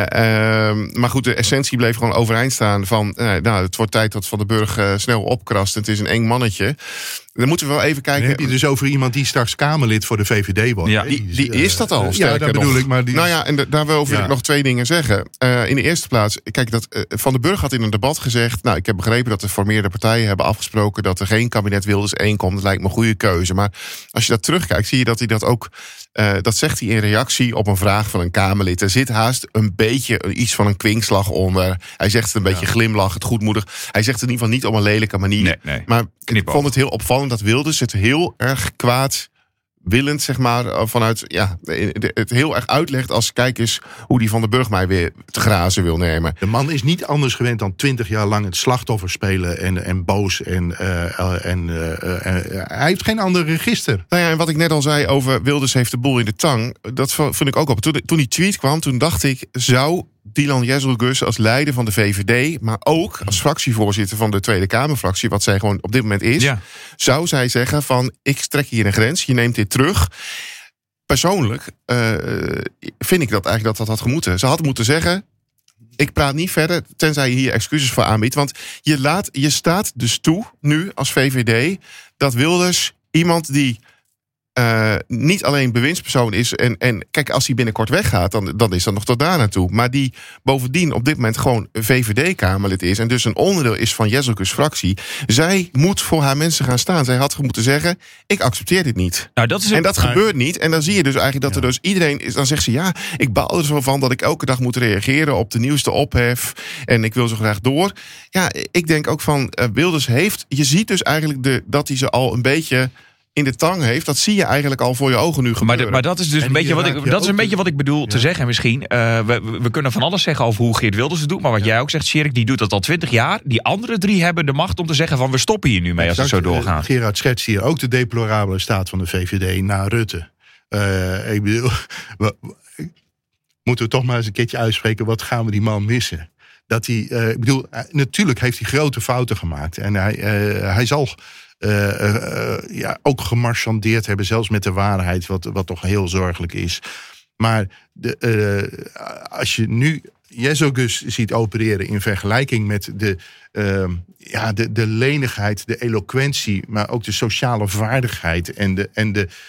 uh, uh, maar goed, de essentie bleef gewoon overeind staan van, uh, nou, het wordt tijd dat Van den Burg uh, snel opkrast. Het is een eng mannetje. Dan moeten we wel even kijken. Dan heb je dus over iemand die straks Kamerlid voor de V V D wordt. Ja, die, die is dat al. Ja, dat bedoel ik. Maar die nou ja, en de, daarover wil ja. ik nog twee dingen zeggen. Uh, in de eerste plaats, kijk, dat uh, Van den Burg had in een debat gezegd, nou, ik heb begrepen dat de formeerde partijen hebben afgesproken dat er geen kabinet Wilders één komt. Dat lijkt me een goede keuze. Maar als je dat terugkijkt, zie je dat hij dat ook, uh, dat zegt hij in reactie op een vraag van een Kamerlid. Er zit haast een beetje iets van een kwinkslag onder. Hij zegt het een beetje ja. glimlachend, goedmoedig. Hij zegt het in ieder geval niet op een lelijke manier. Nee, nee. Maar ik vond het heel opvallend dat Wilders het heel erg kwaadwillend, zeg maar, vanuit ja, het heel erg uitlegt als kijk eens hoe die Van den Burg mij weer te grazen wil nemen. De man is niet anders gewend dan twintig jaar lang het slachtoffer spelen en, en boos en, uh, en uh, uh, hij heeft geen ander register. Nou ja, en wat ik net al zei over Wilders heeft de boel in de tang, dat vond ik ook op. Toen, toen die tweet kwam, toen dacht ik, zou Dylan Jezelgus als leider van de V V D, maar ook als fractievoorzitter van de Tweede Kamerfractie, wat zij gewoon op dit moment is, ja. zou zij zeggen van, ik trek hier een grens, je neemt dit terug. Persoonlijk uh, vind ik dat eigenlijk dat dat had gemoeten. Ze had moeten zeggen, ik praat niet verder, tenzij je hier excuses voor aanbiedt, want je, laat, je staat dus toe, nu als V V D, dat Wilders iemand die Uh, niet alleen bewindspersoon is. En, en kijk, als hij binnenkort weggaat, dan, dan is dat nog tot daar naartoe. Maar die bovendien op dit moment gewoon V V D-Kamerlid is. En dus een onderdeel is van Jezelkus fractie. Zij moet voor haar mensen gaan staan. Zij had moeten zeggen, ik accepteer dit niet. Nou, dat is een... En dat nou, gebeurt niet. En dan zie je dus eigenlijk dat ja. er dus iedereen is. Dan zegt ze, ja, ik baal er zo van dat ik elke dag moet reageren op de nieuwste ophef. En ik wil zo graag door. Ja, ik denk ook van, uh, Wilders heeft, je ziet dus eigenlijk de, dat hij ze al een beetje in de tang heeft, dat zie je eigenlijk al voor je ogen nu gebeuren. Maar, de, maar dat is dus een beetje wat ik, dat is een beetje wat ik bedoel ja. te zeggen misschien. Uh, we, we kunnen van alles zeggen over hoe Geert Wilders het doet, maar wat ja. jij ook zegt, Sjerik, die doet dat al twintig jaar. Die andere drie hebben de macht om te zeggen van we stoppen hier nu mee als het zo doorgaat. Gerard schetst hier ook de deplorabele staat van de V V D na Rutte. Uh, ik bedoel, we, moeten we toch maar eens een keertje uitspreken, wat gaan we die man missen? Dat hij, uh, ik bedoel, uh, natuurlijk heeft hij grote fouten gemaakt en hij, uh, hij zal Uh, uh, uh, ja, ook gemarchandeerd hebben, zelfs met de waarheid, wat, wat toch heel zorgelijk is. Maar de, uh, als je nu Jezelgus ziet opereren in vergelijking met de, uh, ja, de, de lenigheid, de eloquentie, maar ook de sociale vaardigheid en de, en de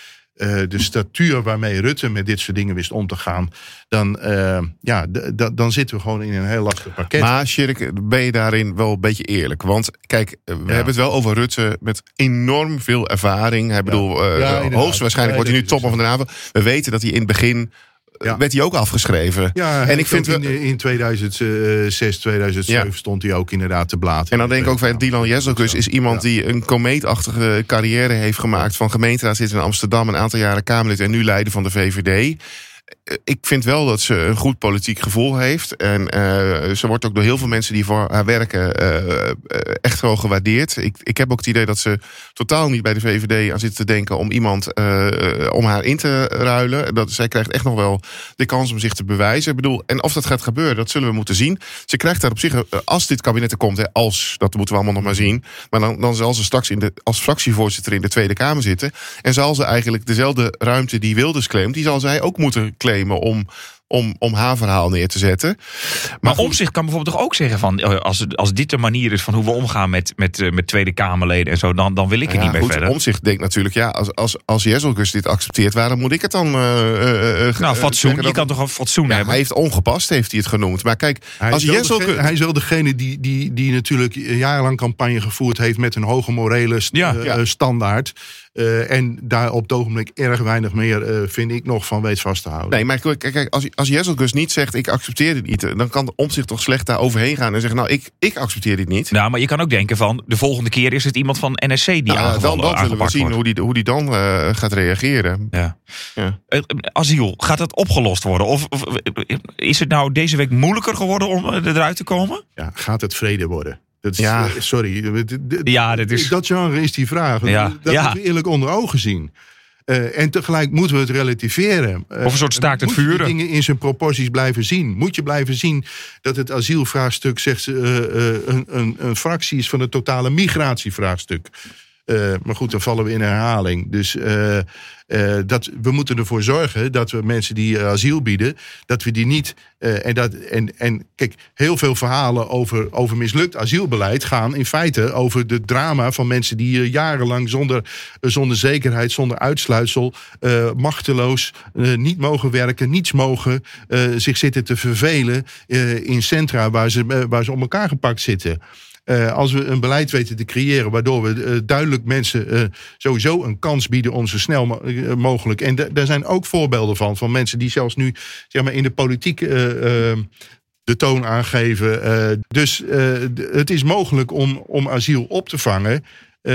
uh, de statuur waarmee Rutte met dit soort dingen wist om te gaan, dan, uh, ja, d- d- dan zitten we gewoon in een heel lastig pakket. Maar Sjerk, ben je daarin wel een beetje eerlijk? Want kijk, we ja. hebben het wel over Rutte met enorm veel ervaring. Hij ja. bedoel, uh, ja, hoogstwaarschijnlijk wordt hij nu topman van de NAVO. We weten dat hij in het begin Ja. werd hij ook afgeschreven. Ja, en ik vind in, in tweeduizend zes, tweeduizend zeven ja. stond hij ook inderdaad te blaten. En dan denk ik ook van Dylan Jezelkus is iemand ja. die een komeetachtige carrière heeft gemaakt, van gemeenteraadslid in Amsterdam, een aantal jaren Kamerlid en nu leider van de V V D. Ik vind wel dat ze een goed politiek gevoel heeft. En uh, ze wordt ook door heel veel mensen die voor haar werken uh, echt wel gewaardeerd. Ik, ik heb ook het idee dat ze totaal niet bij de V V D aan zit te denken om iemand uh, om haar in te ruilen. Dat, zij krijgt echt nog wel de kans om zich te bewijzen. Ik bedoel, en of dat gaat gebeuren, dat zullen we moeten zien. Ze krijgt daar op zich, als dit kabinet er komt, hè, als, dat moeten we allemaal nog maar zien. Maar dan, dan zal ze straks in de, als fractievoorzitter in de Tweede Kamer zitten. En zal ze eigenlijk dezelfde ruimte die Wilders claimt, die zal zij ook moeten claimen om, om, om haar verhaal neer te zetten. Maar, maar Omtzigt kan bijvoorbeeld toch ook zeggen van, als, als dit de manier is van hoe we omgaan met, met, met Tweede Kamerleden en zo, dan, dan wil ik er ja, niet mee goed, verder. Omtzigt denkt natuurlijk, ja, als, als, als Jezelkus dit accepteert, waarom moet ik het dan... Uh, uh, nou, fatsoen. Je dat, kan toch een fatsoen ja, hebben? Hij heeft ongepast, heeft hij het genoemd. Maar kijk, hij als Jezelkus... Degene, hij is wel degene die, die, die natuurlijk jarenlang campagne gevoerd heeft met een hoge morele st- ja, uh, ja. standaard. Uh, en daar op het ogenblik erg weinig meer, uh, vind ik, nog van weet vast te houden. Nee, maar kijk, kijk als, als Jezelkus niet zegt, ik accepteer dit niet, dan kan Omtzigt toch slecht daar overheen gaan en zeggen, nou, ik, ik accepteer dit niet. Nou, maar je kan ook denken van, de volgende keer is het iemand van N S C die nou, aangevallen, dan, dan zullen we zien hoe die, hoe die dan uh, gaat reageren. Ja. Ja. Uh, asiel, gaat het opgelost worden? Of, of is het nou deze week moeilijker geworden om eruit te komen? Ja, gaat het vrede worden? Dat is, ja. Sorry, ja, dat, is... dat genre is die vraag. Ja. Dat ja. moeten we eerlijk onder ogen zien. Uh, en tegelijk moeten we het relativeren. Uh, of een soort staakt het vuren. Moet je dingen in zijn proporties blijven zien. Moet je blijven zien dat het asielvraagstuk, zegt uh, uh, een, een, een fractie is van het totale migratievraagstuk. Uh, maar goed, dan vallen we in herhaling. Dus uh, uh, dat, we moeten ervoor zorgen dat we mensen die uh, asiel bieden, dat we die niet... Uh, en, dat, en, en kijk, heel veel verhalen over, over mislukt asielbeleid gaan in feite over de drama van mensen die uh, jarenlang zonder, uh, zonder zekerheid, zonder uitsluitsel, uh, machteloos, uh, niet mogen werken, niets mogen, uh, zich zitten te vervelen uh, in centra waar ze, uh, waar ze om elkaar gepakt zitten. Uh, als we een beleid weten te creëren waardoor we uh, duidelijk mensen uh, sowieso een kans bieden om zo snel mo- uh, mogelijk. En d- daar zijn ook voorbeelden van, van mensen die zelfs nu zeg maar, in de politiek uh, uh, de toon aangeven. Uh, dus uh, d- het is mogelijk om, om asiel op te vangen.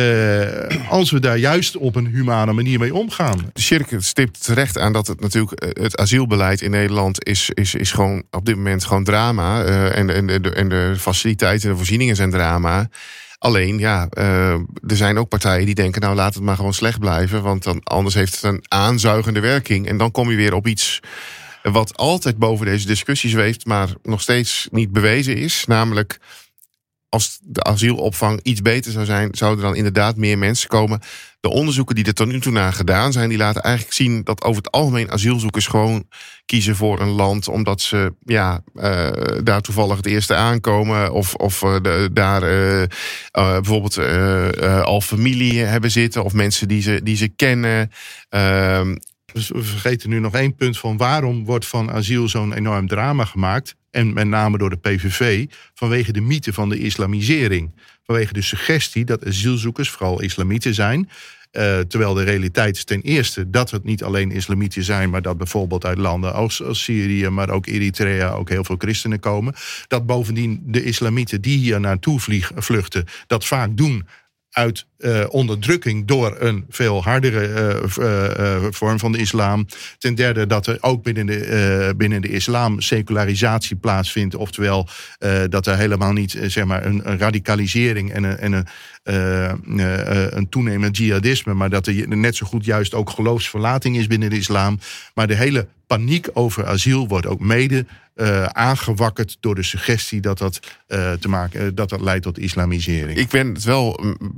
Uh, als we daar juist op een humane manier mee omgaan. De Sjerk stipt terecht aan dat het natuurlijk het asielbeleid in Nederland is, is, is gewoon op dit moment gewoon drama. Uh, en, en, de, en de faciliteiten en de voorzieningen zijn drama. Alleen, ja, uh, er zijn ook partijen die denken, nou laat het maar gewoon slecht blijven, want dan, anders heeft het een aanzuigende werking. En dan kom je weer op iets wat altijd boven deze discussie zweeft, maar nog steeds niet bewezen is, namelijk, als de asielopvang iets beter zou zijn, zouden er dan inderdaad meer mensen komen. De onderzoeken die er tot nu toe naar gedaan zijn, die laten eigenlijk zien dat over het algemeen asielzoekers gewoon kiezen voor een land omdat ze ja, uh, daar toevallig het eerste aankomen of, of uh, de, daar uh, uh, bijvoorbeeld uh, uh, al familie hebben zitten of mensen die ze, die ze kennen. Uh, Dus we vergeten nu nog één punt van waarom wordt van asiel zo'n enorm drama gemaakt. En met name door de P V V, vanwege de mythe van de islamisering. Vanwege de suggestie dat asielzoekers vooral islamieten zijn. Uh, terwijl de realiteit is ten eerste dat het niet alleen islamieten zijn, maar dat bijvoorbeeld uit landen als, als Syrië, maar ook Eritrea ook heel veel christenen komen. Dat bovendien de islamieten die hier naartoe vlieg, vluchten, dat vaak doen uit uh, onderdrukking door een veel hardere uh, uh, vorm van de islam. Ten derde dat er ook binnen de, uh, binnen de islam secularisatie plaatsvindt. Oftewel uh, dat er helemaal niet uh, zeg maar een, een radicalisering en een, en een, uh, uh, een toenemend jihadisme, maar dat er net zo goed juist ook geloofsverlating is binnen de islam. Maar de hele paniek over asiel wordt ook mede uh, aangewakkerd door de suggestie dat dat, uh, te maken, uh, dat dat leidt tot islamisering. Ik ben het wel op zich met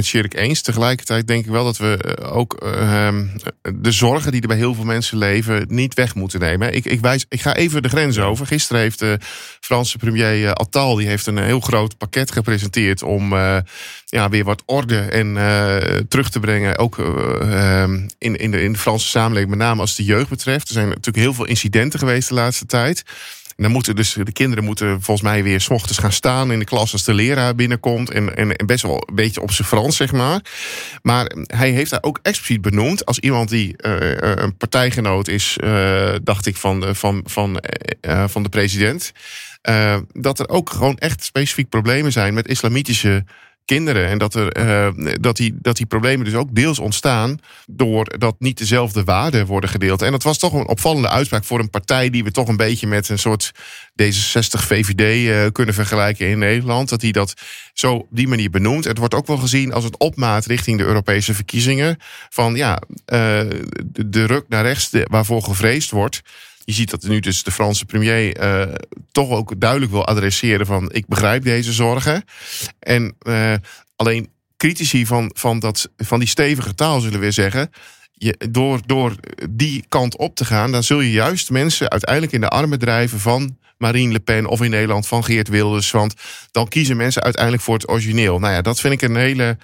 Sjerik eens. Tegelijkertijd denk ik wel dat we ook uh, de zorgen die er bij heel veel mensen leven niet weg moeten nemen. Ik, ik, wijs, ik ga even de grens over. Gisteren heeft de Franse premier uh, Attal die heeft een heel groot pakket gepresenteerd om uh, ja, weer wat orde en uh, terug te brengen. Ook uh, in, in, de, in de Franse samenleving, met name als het de jeugd betreft. Er zijn natuurlijk heel veel incidenten geweest de laatste tijd. En dan moeten dus de kinderen moeten volgens mij weer 's ochtends gaan staan in de klas als de leraar binnenkomt. En, en, en best wel een beetje op zijn Frans, zeg maar. Maar hij heeft daar ook expliciet benoemd als iemand die uh, een partijgenoot is, uh, dacht ik, van, van, van, uh, van de president. Uh, dat er ook gewoon echt specifiek problemen zijn met islamitische kinderen. En dat, er, uh, dat, die, dat die problemen dus ook deels ontstaan doordat niet dezelfde waarden worden gedeeld. En dat was toch een opvallende uitspraak voor een partij die we toch een beetje met een soort D zesenzestig V V D uh, kunnen vergelijken in Nederland. Dat hij dat zo op die manier benoemt. Het wordt ook wel gezien als het opmaat richting de Europese verkiezingen. Van ja, uh, de, de ruk naar rechts de, waarvoor gevreesd wordt. Je ziet dat nu dus de Franse premier uh, toch ook duidelijk wil adresseren van ik begrijp deze zorgen. En uh, alleen critici van, van, dat, van die stevige taal zullen weer zeggen, je, door, door die kant op te gaan, dan zul je juist mensen uiteindelijk in de armen drijven van Marine Le Pen of in Nederland van Geert Wilders. Want dan kiezen mensen uiteindelijk voor het origineel. Nou ja, dat vind ik een hele...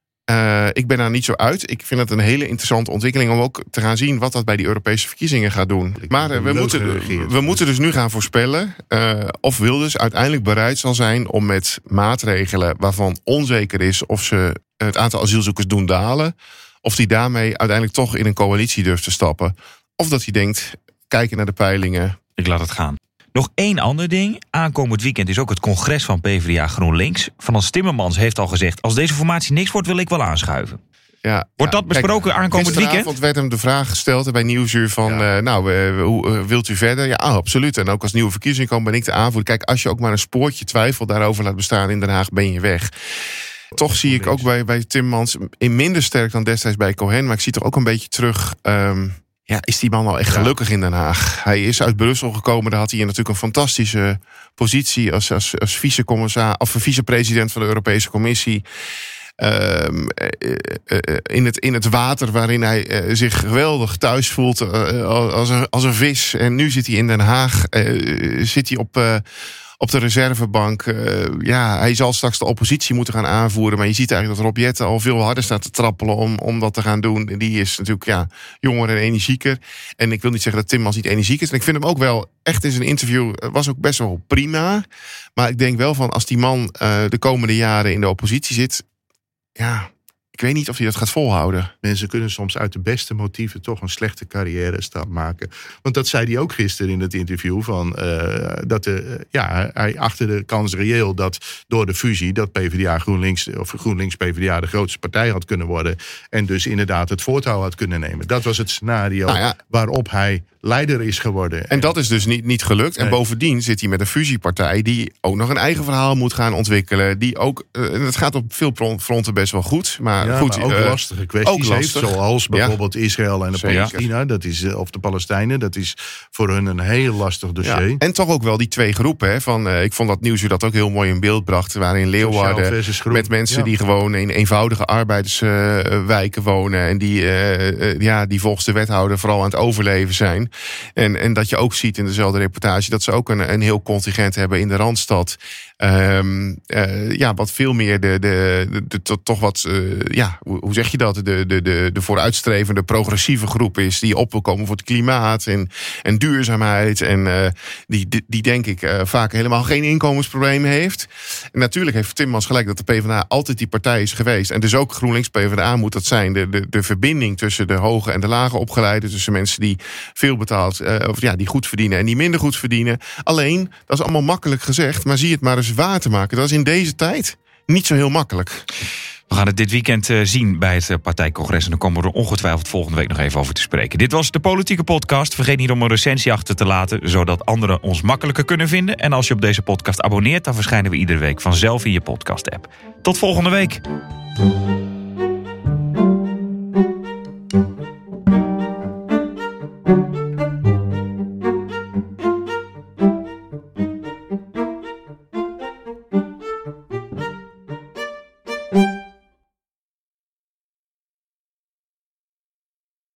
Uh, ik ben daar niet zo uit. Ik vind het een hele interessante ontwikkeling om ook te gaan zien wat dat bij die Europese verkiezingen gaat doen. Maar uh, we, moeten, we moeten dus nu gaan voorspellen uh, of Wilders uiteindelijk bereid zal zijn om met maatregelen waarvan onzeker is of ze het aantal asielzoekers doen dalen, of die daarmee uiteindelijk toch in een coalitie durft te stappen. Of dat hij denkt, kijken naar de peilingen, ik laat het gaan. Nog één ander ding. Aankomend weekend is ook het congres van PvdA GroenLinks. Frans Timmermans heeft al gezegd, als deze formatie niks wordt, wil ik wel aanschuiven. Ja, wordt ja, dat besproken kijk, aankomend weekend? Gisteravond werd hem de vraag gesteld bij Nieuwsuur van, ja. uh, nou, uh, hoe uh, wilt u verder? Ja, ah, absoluut. En ook als nieuwe verkiezingen komen, ben ik de aanvoerder. Kijk, als je ook maar een spoortje twijfel daarover laat bestaan in Den Haag, ben je weg. Toch zie ik ook bij, bij Timmermans, in minder sterk dan destijds bij Cohen, maar ik zie toch ook een beetje terug. Um, Ja, is die man nou echt gelukkig in Den Haag? Hij is uit Brussel gekomen. Daar had hij natuurlijk een fantastische positie als, als, als vice-commissaris of vice-president van de Europese Commissie. Um, uh, uh, in, het, in het water waarin hij uh, zich geweldig thuis voelt uh, als, een, als een vis. En nu zit hij in Den Haag. Uh, zit hij op... Uh, Op de reservebank. Uh, ja, hij zal straks de oppositie moeten gaan aanvoeren. Maar je ziet eigenlijk dat Rob Jetten al veel harder staat te trappelen om, om dat te gaan doen. Die is natuurlijk ja, jonger en energieker. En ik wil niet zeggen dat Timmermans niet energiek is. En ik vind hem ook wel echt in zijn interview was ook best wel prima. Maar ik denk wel van als die man uh, de komende jaren in de oppositie zit, ja, ik weet niet of hij dat gaat volhouden. Mensen kunnen soms uit de beste motieven toch een slechte carrière stap maken. Want dat zei hij ook gisteren in het interview. Van, uh, dat de, ja, hij achter de kans reëel dat door de fusie dat PvdA GroenLinks of GroenLinks PvdA de grootste partij had kunnen worden. En dus inderdaad het voortouw had kunnen nemen. Dat was het scenario nou ja, waarop hij leider is geworden. En dat is dus niet, niet gelukt. En nee. Bovendien zit hij met een fusiepartij die ook nog een eigen verhaal moet gaan ontwikkelen. Die ook, uh, het gaat op veel fronten best wel goed. Maar Ja, goed, maar ook uh, lastige kwesties ook lastig. heeft, zoals bijvoorbeeld ja. Israël en de Palestina, dat is, of de Palestijnen, dat is voor hun een heel lastig dossier. Ja. En toch ook wel die twee groepen. Hè, van, uh, ik vond dat Nieuwsuur dat ook heel mooi in beeld bracht, waarin Leeuwarden met mensen ja. die gewoon in eenvoudige arbeiderswijken uh, wonen en die, uh, uh, ja, die volgens de wethouder vooral aan het overleven zijn. En, en dat je ook ziet in dezelfde reportage dat ze ook een, een heel contingent hebben in de Randstad. Um, uh, ja, wat veel meer de, de, de, de, de toch wat, uh, ja, hoe, hoe zeg je dat? De, de, de, de vooruitstrevende progressieve groep is die op wil komen voor het klimaat en, en duurzaamheid. En uh, die, die, die denk ik uh, vaak helemaal geen inkomensproblemen heeft. En natuurlijk heeft Timmermans gelijk dat de PvdA altijd die partij is geweest. En dus ook GroenLinks PvdA moet dat zijn. De, de, de verbinding tussen de hoge en de lage opgeleiden. Tussen mensen die veel betaald, uh, of ja, die goed verdienen en die minder goed verdienen. Alleen, dat is allemaal makkelijk gezegd, maar zie het maar eens waar te maken. Dat is in deze tijd niet zo heel makkelijk. We gaan het dit weekend uh, zien bij het uh, partijcongres. En dan komen we er ongetwijfeld volgende week nog even over te spreken. Dit was de Politieke Podcast. Vergeet niet om een recensie achter te laten, zodat anderen ons makkelijker kunnen vinden. En als je op deze podcast abonneert, dan verschijnen we iedere week vanzelf in je podcast-app. Tot volgende week.